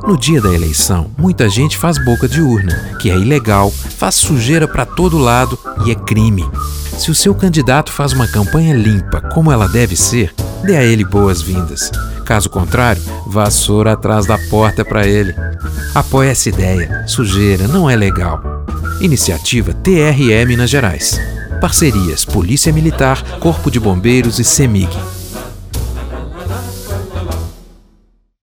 No dia da eleição, muita gente faz boca de urna, que é ilegal, faz sujeira para todo lado e é crime. Se o seu candidato faz uma campanha limpa, como ela deve ser, dê a ele boas-vindas. Caso contrário, vassoura atrás da porta para ele. Apoie essa ideia. Sujeira não é legal. Iniciativa TRE Minas Gerais. Parcerias Polícia Militar, Corpo de Bombeiros e CEMIG.